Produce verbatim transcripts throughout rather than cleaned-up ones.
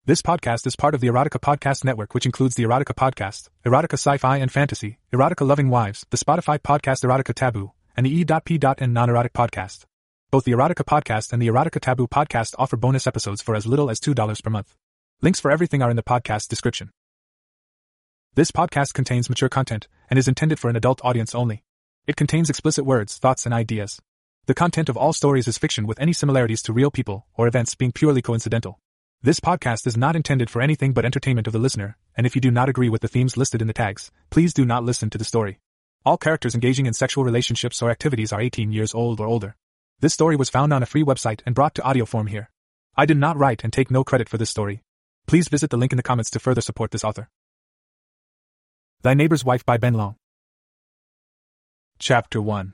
This podcast is part of the Erotica Podcast Network, which includes the Erotica Podcast, Erotica Sci-Fi and Fantasy, Erotica Loving Wives, the Spotify podcast Erotica Taboo, and the E.P. non-erotic podcast. Both the Erotica Podcast and the Erotica Taboo podcast offer bonus episodes for as little as two dollars per month. Links for everything are in the podcast description. This podcast contains mature content and is intended for an adult audience only. It contains explicit words, thoughts, and ideas. The content of all stories is fiction, with any similarities to real people or events being purely coincidental. This podcast is not intended for anything but entertainment of the listener, and if you do not agree with the themes listed in the tags, please do not listen to the story. All characters engaging in sexual relationships or activities are eighteen years old or older. This story was found on a free website and brought to audio form here. I did not write and take no credit for this story. Please visit the link in the comments to further support this author. Thy Neighbor's Wife by Ben Long. Chapter one.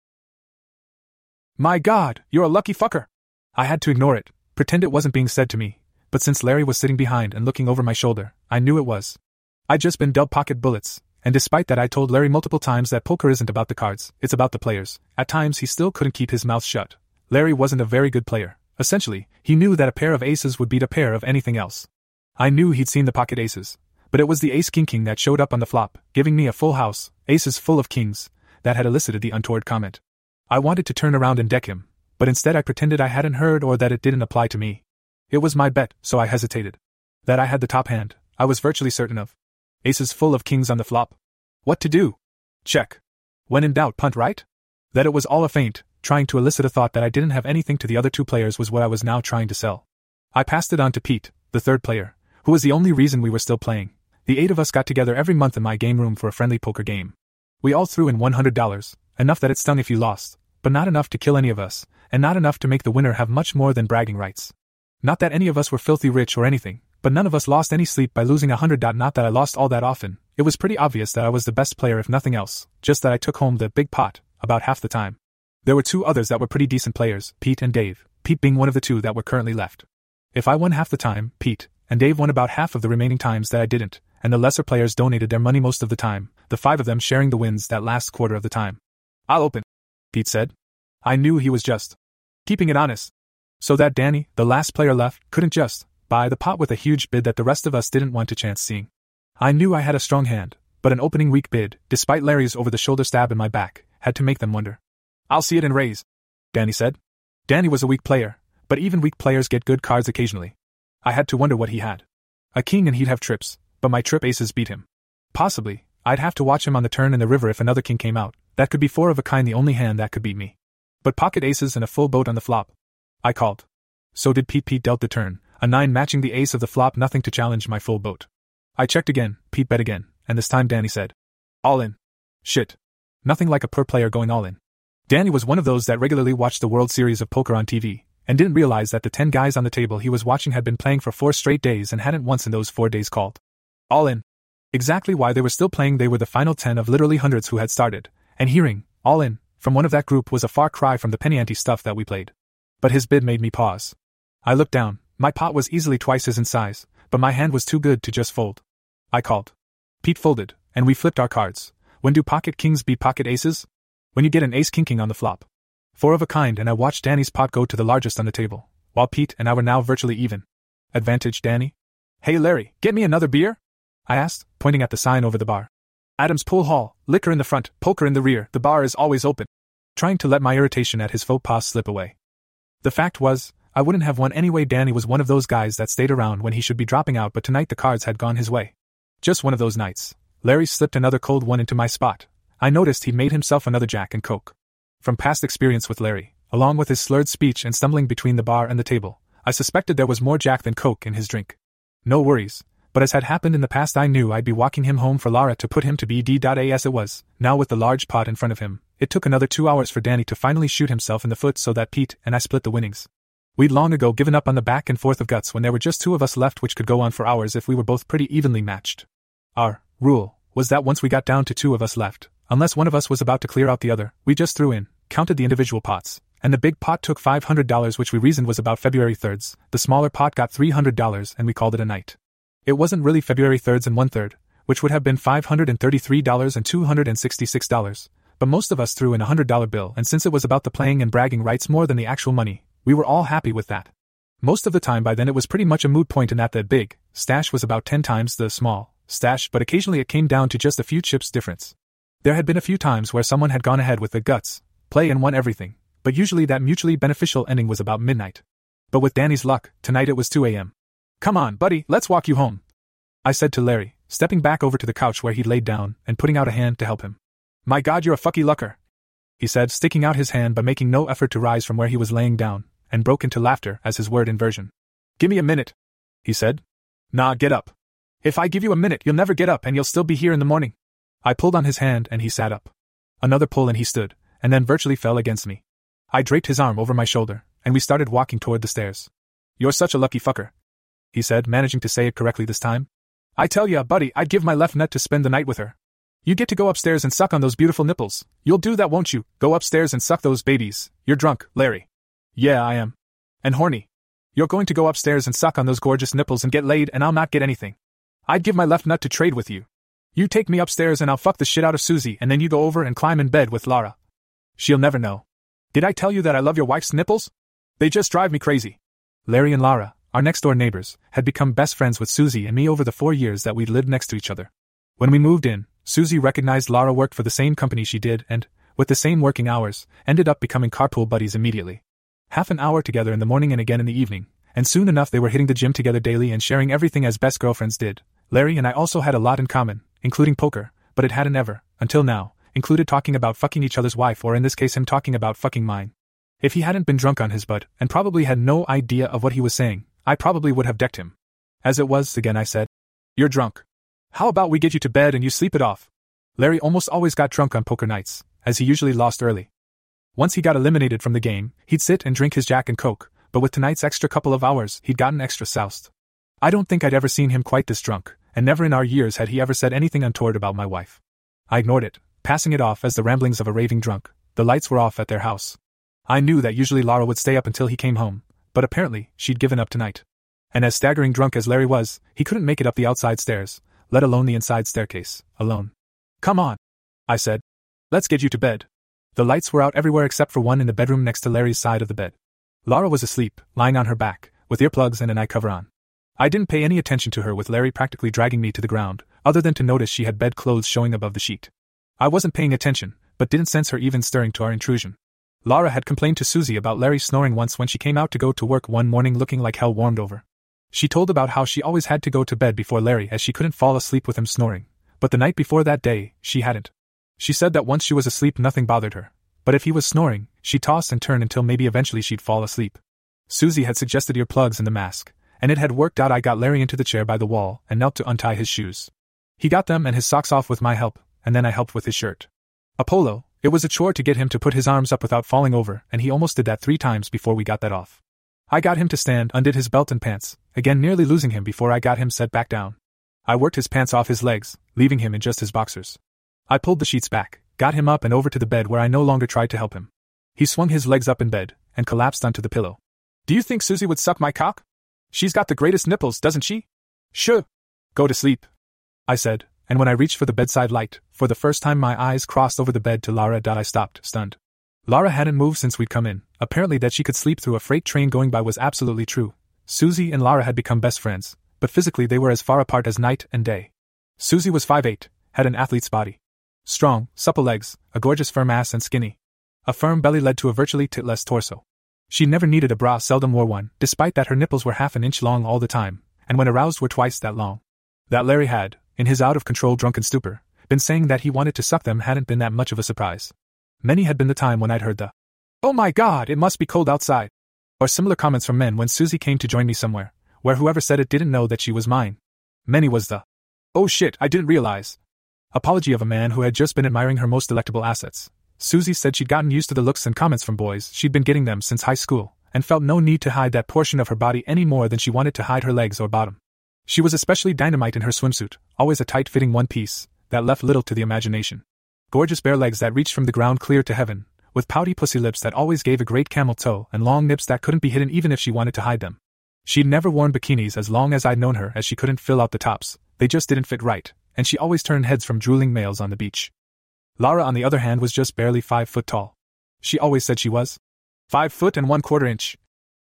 My God, you're a lucky fucker! I had to ignore it, pretend it wasn't being said to me. But since Larry was sitting behind and looking over my shoulder, I knew it was. I'd just been dealt pocket bullets, and despite that I told Larry multiple times that poker isn't about the cards, it's about the players. At times he still couldn't keep his mouth shut. Larry wasn't a very good player. Essentially, he knew that a pair of aces would beat a pair of anything else. I knew he'd seen the pocket aces, but it was the ace-king-king that showed up on the flop, giving me a full house, aces full of kings, that had elicited the untoward comment. I wanted to turn around and deck him, but instead I pretended I hadn't heard or that it didn't apply to me. It was my bet, so I hesitated. That I had the top hand, I was virtually certain of. Aces full of kings on the flop. What to do? Check. When in doubt, punt, right? That it was all a feint, trying to elicit a thought that I didn't have anything to the other two players was what I was now trying to sell. I passed it on to Pete, the third player, who was the only reason we were still playing. The eight of us got together every month in my game room for a friendly poker game. We all threw in one hundred dollars, enough that it stung if you lost, but not enough to kill any of us, and not enough to make the winner have much more than bragging rights. Not that any of us were filthy rich or anything, but none of us lost any sleep by losing a hundred. Not that I lost all that often, it was pretty obvious that I was the best player if nothing else, just that I took home the big pot, about half the time. There were two others that were pretty decent players, Pete and Dave, Pete being one of the two that were currently left. If I won half the time, Pete and Dave won about half of the remaining times that I didn't, and the lesser players donated their money most of the time, the five of them sharing the wins that last quarter of the time. I'll open, Pete said. I knew he was just keeping it honest. So that Danny, the last player left, couldn't just buy the pot with a huge bid that the rest of us didn't want to chance seeing. I knew I had a strong hand, but an opening weak bid, despite Larry's over-the-shoulder stab in my back, had to make them wonder. I'll see it and raise, Danny said. Danny was a weak player, but even weak players get good cards occasionally. I had to wonder what he had. A king and he'd have trips, but my trip aces beat him. Possibly, I'd have to watch him on the turn in the river if another king came out. That could be four of a kind, the only hand that could beat me. But pocket aces and a full boat on the flop. I called. So did Pete. Pete dealt the turn, a nine matching the ace of the flop, nothing to challenge my full boat. I checked again, Pete bet again, and this time Danny said, all in. Shit. Nothing like a pro player going all in. Danny was one of those that regularly watched the World Series of Poker on T V, and didn't realize that the ten guys on the table he was watching had been playing for four straight days and hadn't once in those four days called all in. Exactly why they were still playing. They were the final ten of literally hundreds who had started, and hearing all in from one of that group was a far cry from the penny ante stuff that we played. But his bid made me pause. I looked down. My pot was easily twice his in size, but my hand was too good to just fold. I called. Pete folded, and we flipped our cards. When do pocket kings beat pocket aces? When you get an ace-king-king on the flop. Four of a kind, and I watched Danny's pot go to the largest on the table, while Pete and I were now virtually even. Advantage, Danny? Hey Larry, get me another beer? I asked, pointing at the sign over the bar. Adams Pool Hall, liquor in the front, poker in the rear, the bar is always open. Trying to let my irritation at his faux pas slip away. The fact was, I wouldn't have won anyway. Danny was one of those guys that stayed around when he should be dropping out, but tonight the cards had gone his way. Just one of those nights. Larry slipped another cold one into my spot. I noticed he'd made himself another Jack and Coke. From past experience with Larry, along with his slurred speech and stumbling between the bar and the table, I suspected there was more Jack than Coke in his drink. No worries, but as had happened in the past, I knew I'd be walking him home for Lara to put him to bed. As it was, now with the large pot in front of him, it took another two hours for Danny to finally shoot himself in the foot so that Pete and I split the winnings. We'd long ago given up on the back and forth of guts when there were just two of us left, which could go on for hours if we were both pretty evenly matched. Our rule was that once we got down to two of us left, unless one of us was about to clear out the other, we just threw in, counted the individual pots, and the big pot took five hundred dollars, which we reasoned was about February thirds, the smaller pot got three hundred dollars, and we called it a night. It wasn't really February thirds and one-third, which would have been five hundred thirty-three dollars and two hundred sixty-six dollars, but most of us threw in a one hundred dollar bill, and since it was about the playing and bragging rights more than the actual money, we were all happy with that. Most of the time by then it was pretty much a moot point in that the big stash was about ten times the small stash, but occasionally it came down to just a few chips difference. There had been a few times where someone had gone ahead with the guts play and won everything, but usually that mutually beneficial ending was about midnight. But with Danny's luck, tonight it was two a.m. "Come on, buddy, let's walk you home," I said to Larry, stepping back over to the couch where he'd laid down and putting out a hand to help him. "My God, you're a fucky lucker," he said, sticking out his hand but making no effort to rise from where he was laying down, and broke into laughter as his word inversion. "Give me a minute," he said. "Nah, get up. If I give you a minute, you'll never get up and you'll still be here in the morning." I pulled on his hand and he sat up. Another pull and he stood, and then virtually fell against me. I draped his arm over my shoulder, and we started walking toward the stairs. "You're such a lucky fucker," he said, managing to say it correctly this time. "I tell ya, buddy, I'd give my left nut to spend the night with her. You get to go upstairs and suck on those beautiful nipples. You'll do that, won't you? Go upstairs and suck those babies. You're drunk, Larry." "Yeah, I am. And horny. You're going to go upstairs and suck on those gorgeous nipples and get laid, and I'll not get anything. I'd give my left nut to trade with you. You take me upstairs and I'll fuck the shit out of Susie, and then you go over and climb in bed with Lara. She'll never know. Did I tell you that I love your wife's nipples? They just drive me crazy." Larry and Lara, our next-door neighbors, had become best friends with Susie and me over the four years that we'd lived next to each other. When we moved in, Susie recognized Lara worked for the same company she did and, with the same working hours, ended up becoming carpool buddies immediately. Half an hour together in the morning and again in the evening, and soon enough they were hitting the gym together daily and sharing everything as best girlfriends did. Larry and I also had a lot in common, including poker, but it hadn't ever, until now, included talking about fucking each other's wife, or in this case him talking about fucking mine. If he hadn't been drunk on his butt, and probably had no idea of what he was saying, I probably would have decked him. As it was, again I said, "You're drunk. How about we get you to bed and you sleep it off?" Larry almost always got drunk on poker nights, as he usually lost early. Once he got eliminated from the game, he'd sit and drink his Jack and Coke, but with tonight's extra couple of hours, he'd gotten extra soused. I don't think I'd ever seen him quite this drunk, and never in our years had he ever said anything untoward about my wife. I ignored it, passing it off as the ramblings of a raving drunk. The lights were off at their house. I knew that usually Lara would stay up until he came home, but apparently, she'd given up tonight. And as staggering drunk as Larry was, he couldn't make it up the outside stairs, let alone the inside staircase, alone. "Come on," I said. "Let's get you to bed." The lights were out everywhere except for one in the bedroom next to Larry's side of the bed. Lara was asleep, lying on her back, with earplugs and an eye cover on. I didn't pay any attention to her with Larry practically dragging me to the ground, other than to notice she had bedclothes showing above the sheet. I wasn't paying attention, but didn't sense her even stirring to our intrusion. Lara had complained to Susie about Larry snoring once when she came out to go to work one morning looking like hell warmed over. She told about how she always had to go to bed before Larry as she couldn't fall asleep with him snoring, but the night before that day, she hadn't. She said that once she was asleep nothing bothered her, but if he was snoring, she'd toss and turn until maybe eventually she'd fall asleep. Susie had suggested earplugs and the mask, and it had worked out. I got Larry into the chair by the wall and knelt to untie his shoes. He got them and his socks off with my help, and then I helped with his shirt. A polo, it was a chore to get him to put his arms up without falling over, and he almost did that three times before we got that off. I got him to stand, undid his belt and pants, again nearly losing him before I got him set back down. I worked his pants off his legs, leaving him in just his boxers. I pulled the sheets back, got him up and over to the bed where I no longer tried to help him. He swung his legs up in bed, and collapsed onto the pillow. "Do you think Susie would suck my cock? She's got the greatest nipples, doesn't she?" "Sure. Go to sleep," I said, and when I reached for the bedside light, for the first time my eyes crossed over the bed to Lara. I stopped, stunned. Lara hadn't moved since we'd come in. Apparently that she could sleep through a freight train going by was absolutely true. Susie and Lara had become best friends, but physically they were as far apart as night and day. Susie was five eight, had an athlete's body. Strong, supple legs, a gorgeous firm ass and skinny. A firm belly led to a virtually titless torso. She never needed a bra, seldom wore one, despite that her nipples were half an inch long all the time, and when aroused were twice that long. That Larry had, in his out-of-control drunken stupor, been saying that he wanted to suck them hadn't been that much of a surprise. Many had been the time when I'd heard the, "Oh my God, it must be cold outside," or similar comments from men when Susie came to join me somewhere, where whoever said it didn't know that she was mine. Many was the, "Oh shit, I didn't realize," apology of a man who had just been admiring her most delectable assets. Susie said she'd gotten used to the looks and comments from boys, she'd been getting them since high school, and felt no need to hide that portion of her body any more than she wanted to hide her legs or bottom. She was especially dynamite in her swimsuit, always a tight-fitting one-piece, that left little to the imagination. Gorgeous bare legs that reached from the ground clear to heaven, with pouty pussy lips that always gave a great camel toe and long nips that couldn't be hidden even if she wanted to hide them. She'd never worn bikinis as long as I'd known her, as she couldn't fill out the tops, they just didn't fit right, and she always turned heads from drooling males on the beach. Lara, on the other hand, was just barely five foot tall. She always said she was five foot and one quarter inch.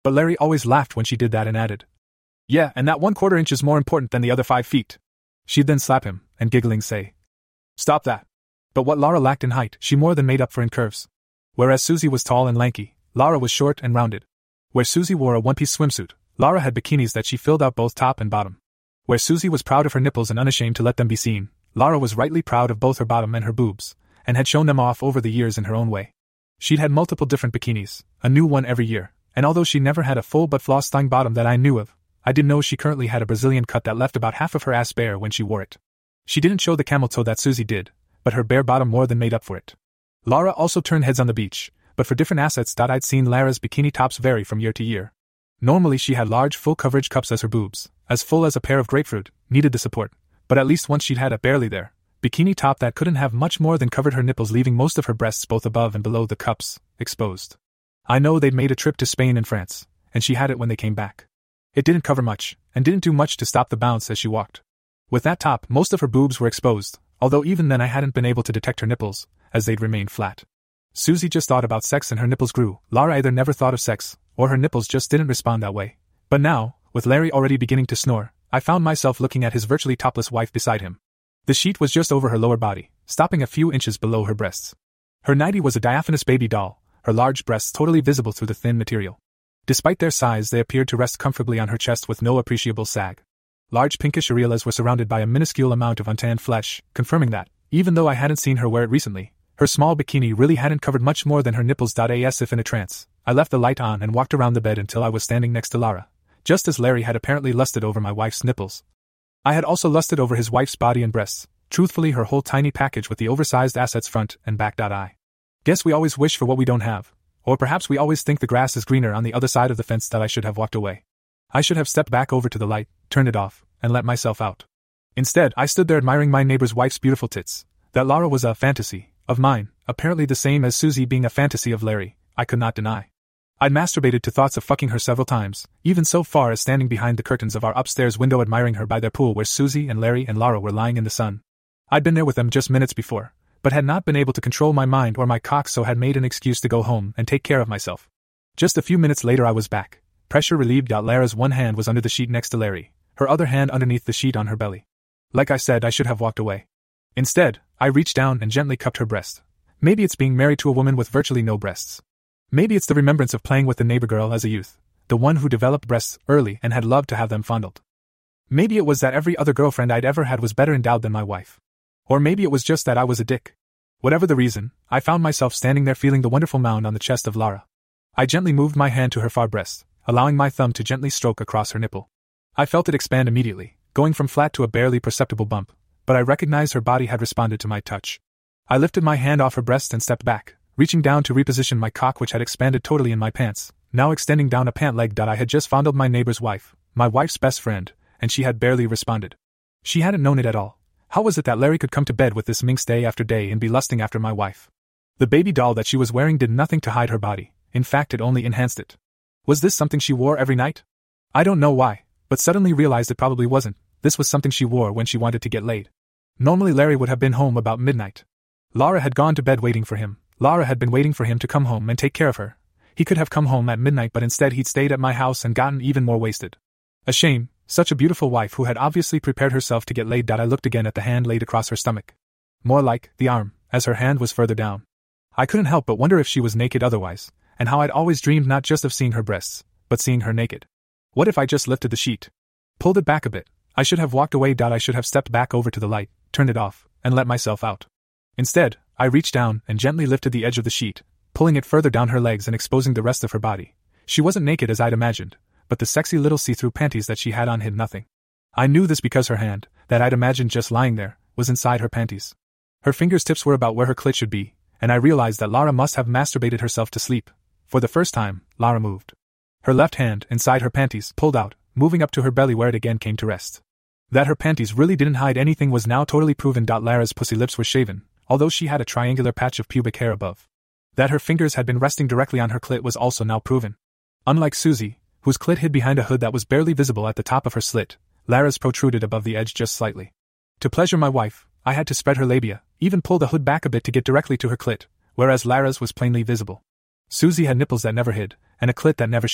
But Larry always laughed when she did that and added, "Yeah, and that one quarter inch is more important than the other five feet. She'd then slap him, and giggling say, "Stop that." But what Lara lacked in height, she more than made up for in curves. Whereas Susie was tall and lanky, Lara was short and rounded. Where Susie wore a one-piece swimsuit, Lara had bikinis that she filled out both top and bottom. Where Susie was proud of her nipples and unashamed to let them be seen, Lara was rightly proud of both her bottom and her boobs, and had shown them off over the years in her own way. She'd had multiple different bikinis, a new one every year, and although she never had a full but floss-thong bottom that I knew of, I did know she currently had a Brazilian cut that left about half of her ass bare when she wore it. She didn't show the camel toe that Susie did, but her bare bottom more than made up for it. Lara also turned heads on the beach, but for different assets. I'd seen Lara's bikini tops vary from year to year. Normally she had large full coverage cups as her boobs, as full as a pear of grapefruit, needed the support, but at least once she'd had a barely there bikini top that couldn't have much more than covered her nipples, leaving most of her breasts both above and below the cups exposed. I know they'd made a trip to Spain and France, and she had it when they came back. It didn't cover much, and didn't do much to stop the bounce as she walked. With that top, most of her boobs were exposed, although even then I hadn't been able to detect her nipples, as they'd remained flat. Susie just thought about sex and her nipples grew. Lara either never thought of sex, or her nipples just didn't respond that way. But now, with Larry already beginning to snore, I found myself looking at his virtually topless wife beside him. The sheet was just over her lower body, stopping a few inches below her breasts. Her nightie was a diaphanous baby doll, her large breasts totally visible through the thin material. Despite their size, they appeared to rest comfortably on her chest with no appreciable sag. Large pinkish areolas were surrounded by a minuscule amount of untanned flesh, confirming that, even though I hadn't seen her wear it recently, her small bikini really hadn't covered much more than her nipples. As if in a trance, I left the light on and walked around the bed until I was standing next to Lara, just as Larry had apparently lusted over my wife's nipples. I had also lusted over his wife's body and breasts, truthfully her whole tiny package with the oversized assets front and back. I guess we always wish for what we don't have, or perhaps we always think the grass is greener on the other side of the fence. That I should have walked away. I should have stepped back over to the light, turned it off, and let myself out. Instead, I stood there admiring my neighbor's wife's beautiful tits. That Lara was a fantasy of mine, apparently the same as Susie being a fantasy of Larry, I could not deny. I'd masturbated to thoughts of fucking her several times, even so far as standing behind the curtains of our upstairs window admiring her by their pool where Susie and Larry and Lara were lying in the sun. I'd been there with them just minutes before, but had not been able to control my mind or my cock, so had made an excuse to go home and take care of myself. Just a few minutes later I was back, pressure relieved. Lara's one hand was under the sheet next to Larry, her other hand underneath the sheet on her belly. Like I said, I should have walked away. Instead, I reached down and gently cupped her breast. Maybe it's being married to a woman with virtually no breasts. Maybe it's the remembrance of playing with the neighbor girl as a youth, the one who developed breasts early and had loved to have them fondled. Maybe it was that every other girlfriend I'd ever had was better endowed than my wife. Or maybe it was just that I was a dick. Whatever the reason, I found myself standing there feeling the wonderful mound on the chest of Lara. I gently moved my hand to her far breast, allowing my thumb to gently stroke across her nipple. I felt it expand immediately, going from flat to a barely perceptible bump, but I recognized her body had responded to my touch. I lifted my hand off her breast and stepped back, reaching down to reposition my cock, which had expanded totally in my pants, now extending down a pant leg. I had just fondled my neighbor's wife, my wife's best friend, and she had barely responded. She hadn't known it at all. How was it that Larry could come to bed with this minx day after day and be lusting after my wife? The baby doll that she was wearing did nothing to hide her body, in fact it only enhanced it. Was this something she wore every night? I don't know why, but suddenly realized it probably wasn't. This was something she wore when she wanted to get laid. Normally Larry would have been home about midnight. Lara had gone to bed waiting for him. Lara had been waiting for him to come home and take care of her. He could have come home at midnight, but instead he'd stayed at my house and gotten even more wasted. A shame, such a beautiful wife who had obviously prepared herself to get laid. I looked again at the hand laid across her stomach. More like the arm, as her hand was further down. I couldn't help but wonder if she was naked otherwise, and how I'd always dreamed not just of seeing her breasts, but seeing her naked. What if I just lifted the sheet? Pulled it back a bit. I should have walked away. I should have stepped back over to the light, turned it off, and let myself out. Instead, I reached down and gently lifted the edge of the sheet, pulling it further down her legs and exposing the rest of her body. She wasn't naked as I'd imagined, but the sexy little see-through panties that she had on hid nothing. I knew this because her hand, that I'd imagined just lying there, was inside her panties. Her fingers' tips were about where her clit should be, and I realized that Lara must have masturbated herself to sleep. For the first time, Lara moved. Her left hand, inside her panties, pulled out, moving up to her belly where it again came to rest. That her panties really didn't hide anything was now totally proven. Lara's pussy lips were shaven, although she had a triangular patch of pubic hair above. That her fingers had been resting directly on her clit was also now proven. Unlike Susie, whose clit hid behind a hood that was barely visible at the top of her slit, Lara's protruded above the edge just slightly. To pleasure my wife, I had to spread her labia, even pull the hood back a bit to get directly to her clit, whereas Lara's was plainly visible. Susie had nipples that never hid, and a clit that never showed,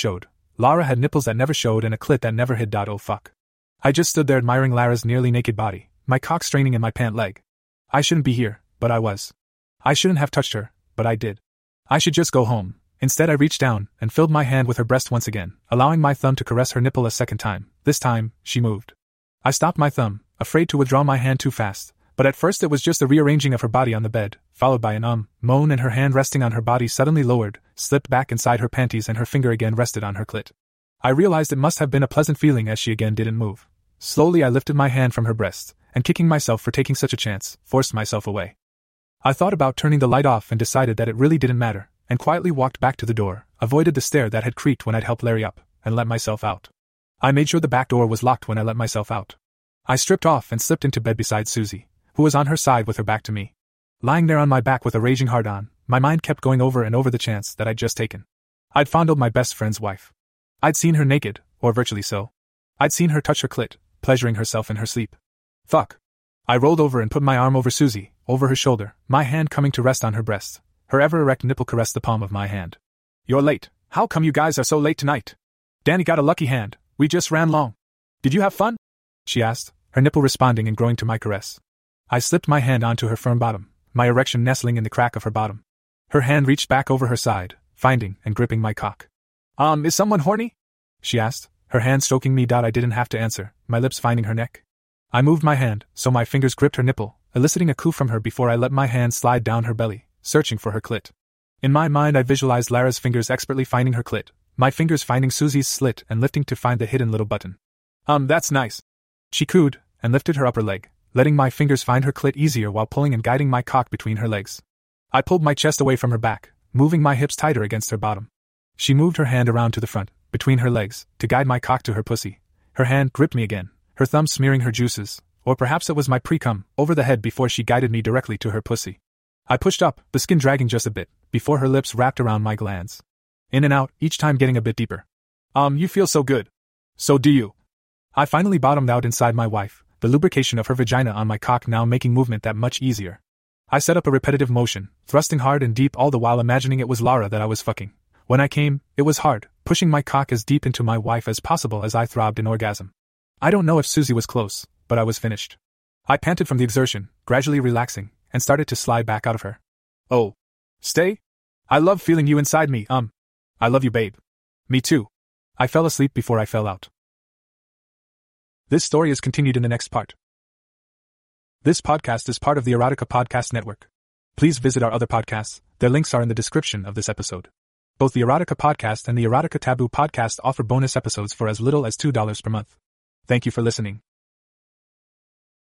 Lara had nipples that never showed and a clit that never hid. Oh fuck. I just stood there admiring Lara's nearly naked body, my cock straining in my pant leg. I shouldn't be here, but I was. I shouldn't have touched her, but I did. I should just go home. Instead I reached down and filled my hand with her breast once again, allowing my thumb to caress her nipple a second time. This time, she moved. I stopped my thumb, afraid to withdraw my hand too fast, but at first it was just a rearranging of her body on the bed, followed by an um, moan, and her hand resting on her body suddenly lowered, slipped back inside her panties, and her finger again rested on her clit. I realized it must have been a pleasant feeling as she again didn't move. Slowly I lifted my hand from her breast, and kicking myself for taking such a chance, forced myself away. I thought about turning the light off and decided that it really didn't matter, and quietly walked back to the door, avoided the stair that had creaked when I'd helped Larry up, and let myself out. I made sure the back door was locked when I let myself out. I stripped off and slipped into bed beside Susie, who was on her side with her back to me. Lying there on my back with a raging heart on, my mind kept going over and over the chance that I'd just taken. I'd fondled my best friend's wife. I'd seen her naked, or virtually so. I'd seen her touch her clit, pleasuring herself in her sleep. Fuck. I rolled over and put my arm over Susie, over her shoulder, my hand coming to rest on her breast. Her ever-erect nipple caressed the palm of my hand. You're late. How come you guys are so late tonight? Danny got a lucky hand. We just ran long. Did you have fun? She asked, her nipple responding and growing to my caress. I slipped my hand onto her firm bottom, my erection nestling in the crack of her bottom. Her hand reached back over her side, finding and gripping my cock. Um, is someone horny? She asked, her hand stroking me. I didn't have to answer, my lips finding her neck. I moved my hand, so my fingers gripped her nipple, eliciting a coo from her before I let my hand slide down her belly, searching for her clit. In my mind I visualized Lara's fingers expertly finding her clit, my fingers finding Susie's slit and lifting to find the hidden little button. Um, that's nice. She cooed, and lifted her upper leg, letting my fingers find her clit easier while pulling and guiding my cock between her legs. I pulled my chest away from her back, moving my hips tighter against her bottom. She moved her hand around to the front, between her legs, to guide my cock to her pussy. Her hand gripped me again, her thumb smearing her juices, or perhaps it was my pre-cum, over the head before she guided me directly to her pussy. I pushed up, the skin dragging just a bit, before her lips wrapped around my glands. In and out, each time getting a bit deeper. Um, you feel so good. So do you. I finally bottomed out inside my wife, the lubrication of her vagina on my cock now making movement that much easier. I set up a repetitive motion, thrusting hard and deep all the while imagining it was Lara that I was fucking. When I came, it was hard, pushing my cock as deep into my wife as possible as I throbbed in orgasm. I don't know if Susie was close, but I was finished. I panted from the exertion, gradually relaxing, and started to slide back out of her. Oh. Stay? I love feeling you inside me, um. I love you, babe. Me too. I fell asleep before I fell out. This story is continued in the next part. This podcast is part of the Erotica Podcast Network. Please visit our other podcasts, their links are in the description of this episode. Both the Erotica Podcast and the Erotica Taboo Podcast offer bonus episodes for as little as two dollars per month. Thank you for listening.